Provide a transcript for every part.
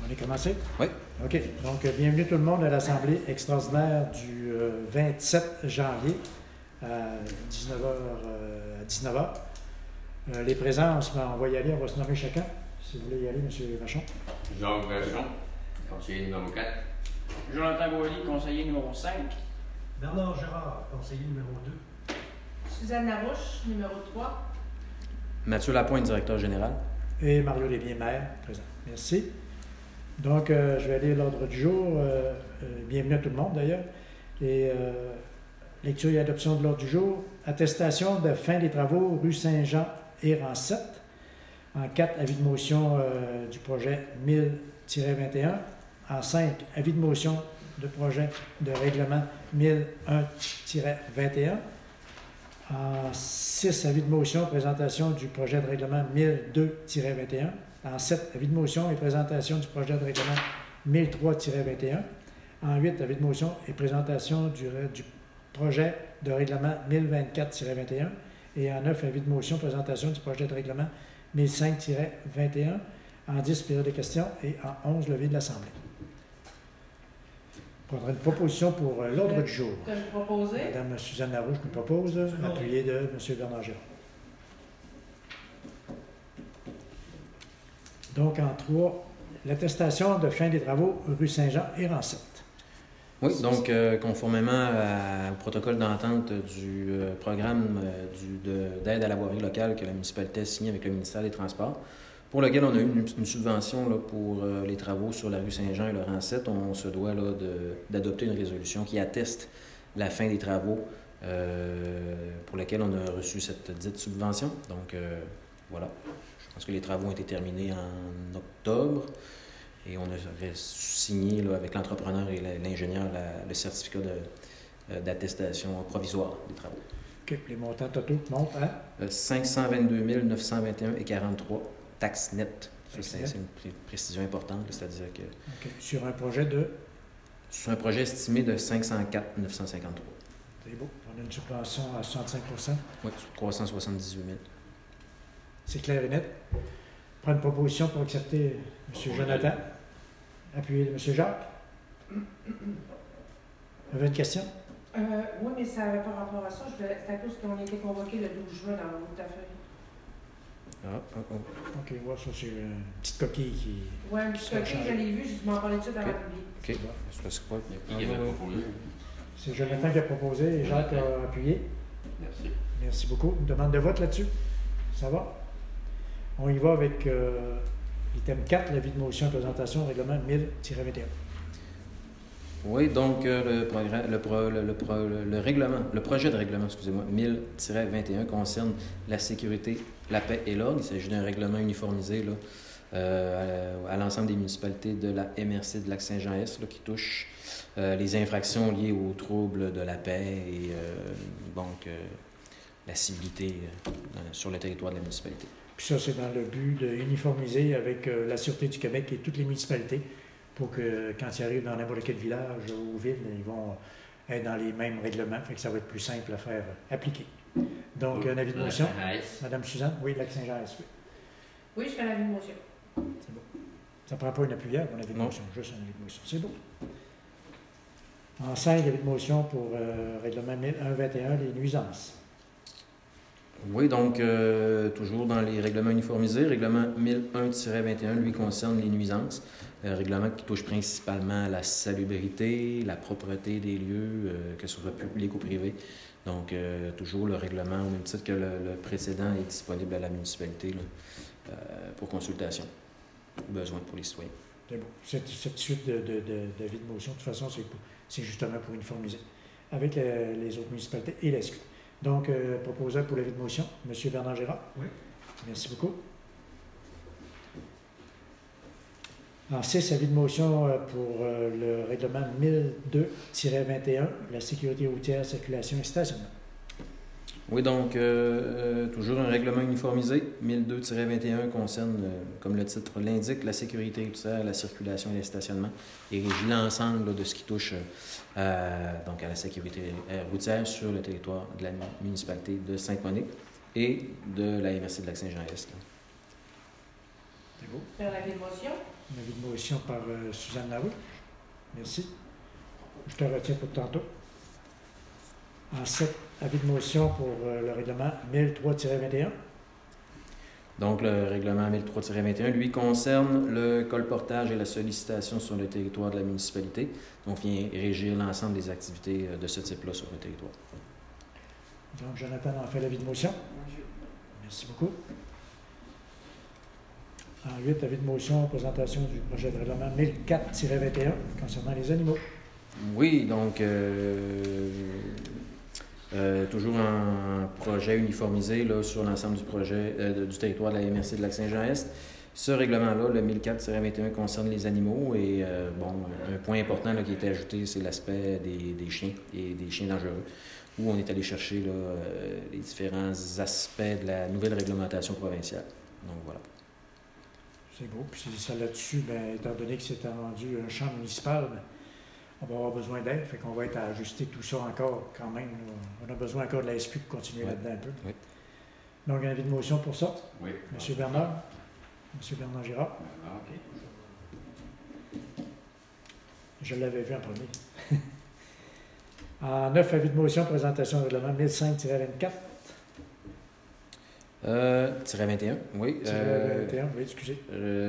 On est commencé? Oui. OK. Donc, bienvenue tout le monde à l'Assemblée extraordinaire du 27 janvier à 19h. Les présences, on va y aller, on va se nommer chacun. Si vous voulez y aller, M. Vachon. Jacques Vachon, conseiller numéro 4. Jonathan Boilly, conseiller numéro 5. Bernard Gérard, conseiller numéro 2. Suzanne Larouche, numéro 3. Mathieu Lapointe, directeur général. Et Mario Lesbiens, maire, présent. Merci. Donc, je vais lire l'ordre du jour. Bienvenue à tout le monde, d'ailleurs. Et lecture et adoption de l'ordre du jour. Attestation de fin des travaux rue Saint-Jean et en 7. En 4, avis de motion du projet 1000-21. En 5, avis de motion de projet de règlement 1001-21. En 6, avis de motion, présentation du projet de règlement 1002-21. En 7, avis de motion et présentation du projet de règlement 1003-21. En 8, avis de motion et présentation du projet de règlement 1024-21. Et en 9, avis de motion, présentation du projet de règlement 1005-21. En 10, période de questions. Et en 11, levée de l'Assemblée. On prendra une proposition pour l'ordre du jour. Que je proposais. Madame Suzanne Larouche nous propose, appuyée de M. Bernard Gérard. Donc, en 3, l'attestation de fin des travaux rue Saint-Jean et Rancette. Oui, donc conformément au protocole d'entente du programme d'aide à la voirie locale que la municipalité a signé avec le ministère des Transports, pour lequel on a eu une subvention là, pour les travaux sur la rue Saint-Jean et le Rancette, on se doit là, d'adopter une résolution qui atteste la fin des travaux pour lesquels on a reçu cette dite subvention. Donc, voilà. Je pense que les travaux ont été terminés en octobre et on a signé là, avec l'entrepreneur et l'ingénieur le certificat d'attestation provisoire des travaux. OK. Les montants totaux montent à 522 921,43 taxes nettes. C'est une précision importante, c'est-à-dire que... OK. Sur un projet de... Sur un projet estimé de 504 953. C'est beau. On a une subvention à 65 %. Oui, 378 000. C'est clair et net. Prends une proposition pour accepter M. Jonathan. Appuyé de M. Jacques. Vous avez une question? Oui, mais ça n'avait pas rapport à ça. C'est à cause qu'on a été convoqué le 12 juin dans votre affaire. OK, ouais, ça, c'est une petite coquille qui... Oui, un petit coquille, je l'ai vu, je m'en parlais de ça dans la public. OK. C'est quoi? Qui avait proposé? C'est Jonathan qui a proposé et Jacques a appuyé. Merci. Merci beaucoup. Une demande de vote là-dessus? Ça va? On y va avec l'item 4, l'avis de motion présentation règlement 1000-21. Oui, donc le projet de règlement, 1000-21 concerne la sécurité, la paix et l'ordre. Il s'agit d'un règlement uniformisé là, à l'ensemble des municipalités de la MRC de Lac-Saint-Jean-Est qui touche les infractions liées aux troubles de la paix et donc la civilité sur le territoire de la municipalité. Puis ça, c'est dans le but d'uniformiser avec la Sûreté du Québec et toutes les municipalités pour que quand ils arrivent dans n'importe quel village ou ville, ils vont être dans les mêmes règlements, fait que ça va être plus simple à faire appliquer. Donc, un avis de motion. Madame Suzanne, oui, Lac-Saint-Jean-Est, oui. Oui, je fais l'avis de motion. C'est bon. Ça ne prend pas une appuyère, un avis de motion, juste un avis de motion. C'est beau. En 5, avis de motion pour règlement 1001-21, les nuisances. Oui, donc toujours dans les règlements uniformisés, règlement 1001-21, lui, concerne les nuisances. Règlement qui touche principalement à la salubrité, la propreté des lieux, que ce soit public ou privé. Donc, toujours le règlement, au même titre que le précédent, est disponible à la municipalité là, pour consultation, besoin pour les citoyens. C'est beau. Cette suite d'avis de motion, de toute façon, c'est justement pour uniformiser avec les autres municipalités et la SQ. Donc, proposeur pour l'avis de motion, M. Bernard Gérard. Oui. Merci beaucoup. En 6, avis de motion pour le règlement 1002-21, la sécurité routière, circulation et stationnement. Oui, donc, toujours un règlement uniformisé. 1002-21 concerne, comme le titre l'indique, la sécurité routière, la circulation et le stationnement et régit l'ensemble de ce qui touche donc à la sécurité routière sur le territoire de la municipalité de Sainte-Monique et de la MRC de Lac-Saint-Jean-Est. C'est beau. Faire l'avis de motion. Un avis de motion par Suzanne Laroux. Merci. Je te retiens pour tantôt. En 7, avis de motion pour le règlement 1003-21. Donc, le règlement 1003-21, lui, concerne le colportage et la sollicitation sur le territoire de la municipalité. Donc, vient régir l'ensemble des activités de ce type-là sur le territoire. Donc, Jonathan en fait l'avis de motion. Merci beaucoup. En 8, avis de motion, présentation du projet de règlement 1004-21 concernant les animaux. Oui, donc, toujours un projet uniformisé là, sur l'ensemble du projet du territoire de la MRC de Lac-Saint-Jean-Est. Ce règlement-là, le 1004-21, concerne les animaux et un point important là, qui a été ajouté, c'est l'aspect des chiens et des chiens dangereux, où on est allé chercher là, les différents aspects de la nouvelle réglementation provinciale. Donc voilà. C'est beau. Puis ça là-dessus, bien, étant donné que c'est rendu un champ municipal, bien, on va avoir besoin d'aide. Fait qu'on va être à ajuster tout ça encore quand même. Là. On a besoin encore de la SQ pour continuer là-dedans un peu. Oui. Donc, un avis de motion pour ça. Oui. Monsieur Bernard. Monsieur Bernard Girard. Ah, OK. Je l'avais vu en premier. En 9, avis de motion, présentation de règlement 1005-24. 21, oui. 21, oui, excusez.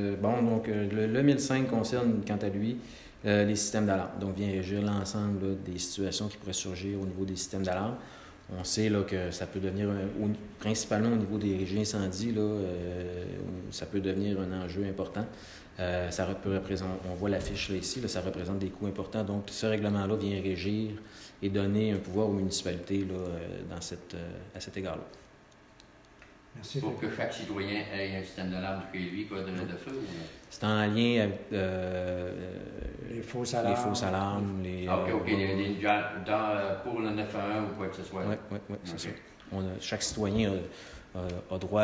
Le 1005 concerne, quant à lui, les systèmes d'alarme. Donc, vient régir l'ensemble là, des situations qui pourraient surgir au niveau des systèmes d'alarme. On sait là, que ça peut devenir, principalement au niveau des régies incendies, là, ça peut devenir un enjeu important. Ça peut représenter, on voit l'affiche là, ici, là, ça représente des coûts importants. Donc, ce règlement-là vient régir et donner un pouvoir aux municipalités là, à cet égard-là. Merci. Pour que chaque citoyen ait un système d'alarme chez lui, quoi, de feu? Ou... C'est en lien avec les fausses alarmes. OK. Pour le 911 ou quoi que ce soit. Oui, c'est ça. Chaque citoyen a droit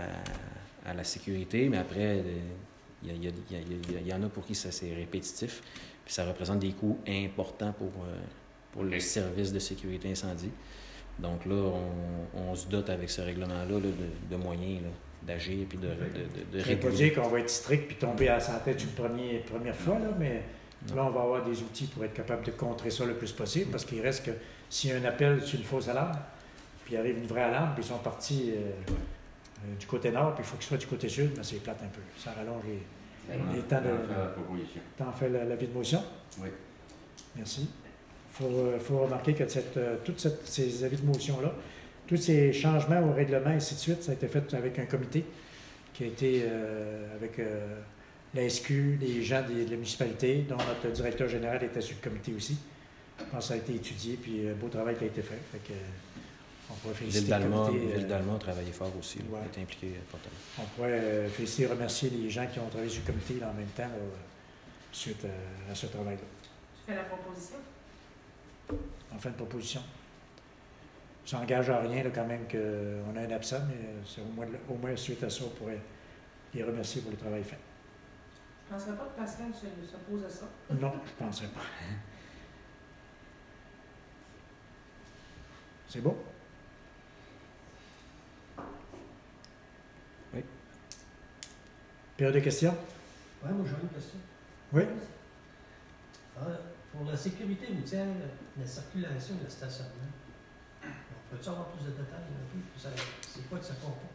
à la sécurité, mais après, il y en a pour qui ça c'est répétitif. Puis ça représente des coûts importants pour le service de sécurité incendie. Donc là, on se dote avec ce règlement-là là, de moyens là, d'agir et de je ne vais pas dire qu'on va être strict puis tomber à la tête une première fois, là, mais là, on va avoir des outils pour être capable de contrer ça le plus possible, parce qu'il reste que s'il y a un appel sur une fausse alarme, puis il arrive une vraie alarme, puis ils sont partis du côté nord, puis il faut qu'ils soient du côté sud, mais c'est plate un peu. Ça rallonge les temps de... T'en fais l'avis de motion? Oui. Merci. Il faut remarquer que tous ces avis de motion-là, tous ces changements au règlement et ainsi de suite, ça a été fait avec un comité qui a été avec la SQ, les gens de la municipalité, dont notre directeur général était sur le comité aussi. Je pense que ça a été étudié, puis un beau travail qui a été fait. Fait que, on pourrait féliciter le comité. Ville d'Alma a travaillé fort aussi, ouais. Il est impliqué fortement. On pourrait féliciter et remercier les gens qui ont travaillé sur le comité là, en même temps là, suite à ce travail-là. Tu fais la proposition? On fait une proposition. Ça n'engage à rien là, quand même qu'on a un absent, mais c'est au moins suite à ça, on pourrait les remercier pour le travail fait. Je ne penserais pas que Pascal s'oppose à ça. Non, je ne penserais pas. C'est bon? Oui. Période de questions? Oui, moi j'ai une question. Oui? Pour la sécurité routière, la circulation et le stationnement, peux-tu avoir plus de détails un peu? C'est quoi que ça comporte?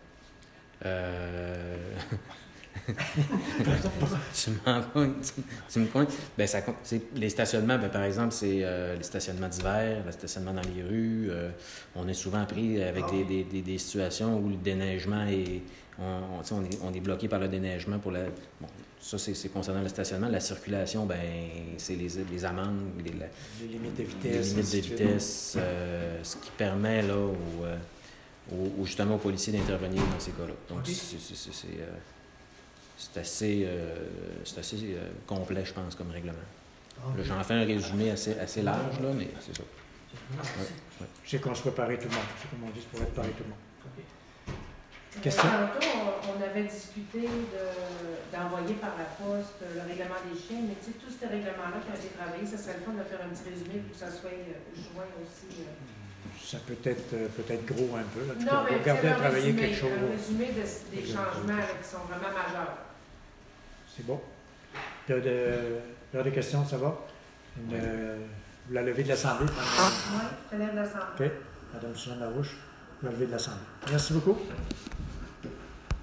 Tu me pointes. Ben, les stationnements, ben, par exemple, c'est les stationnements d'hiver, le stationnement dans les rues. On est souvent pris avec des situations où le déneigement est... On est bloqué par le déneigement pour la... Bon, ça, c'est concernant le stationnement. La circulation, ben c'est les amendes, les limites de vitesse, ce qui permet là, justement aux policiers d'intervenir dans ces cas-là. Donc, c'est assez complet, je pense, comme règlement. Là, j'en fais un résumé assez large, là, mais c'est ça. Ouais. Je sais qu'on soit pareil tout le monde. C'est comme on dit, c'est pour être pareil tout le monde. Question? On avait discuté d'envoyer par la poste le règlement des chiens, mais tu sais, tout ce règlement-là qui a été travaillé, ça serait le fun de faire un petit résumé pour que ça soit joint aussi. Ça peut être gros un peu. Là. Non, mais regarder à travailler quelque chose. Un résumé des changements là, qui sont vraiment majeurs. C'est bon. Il y a des questions, ça va? La levée de l'Assemblée. Oui, je lève l'Assemblée. OK. Madame Suzanne Larouche, la levée de l'Assemblée. Merci beaucoup.